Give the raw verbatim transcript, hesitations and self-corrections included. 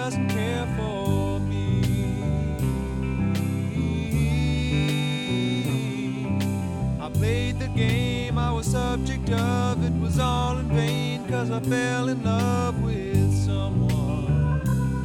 doesn't care for me. I played the game, I was subject of, it was all in vain, 'cause I fell in love with